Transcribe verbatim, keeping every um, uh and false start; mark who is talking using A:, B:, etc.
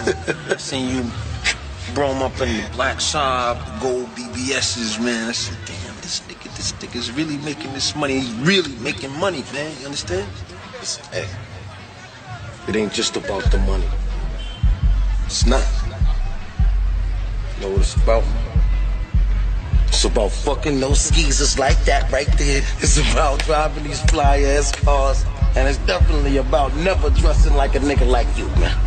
A: I seen you brought him up in the black shop, the gold B B S's, man. I said, damn, this nigga, this nigga's really making this money. He's really making money, man. You understand?
B: Listen, hey, it ain't just about the money. It's not. You know what it's about? It's about fucking those skeezers like that right there. It's about driving these fly-ass cars. And it's definitely about never dressing like a nigga like you, man.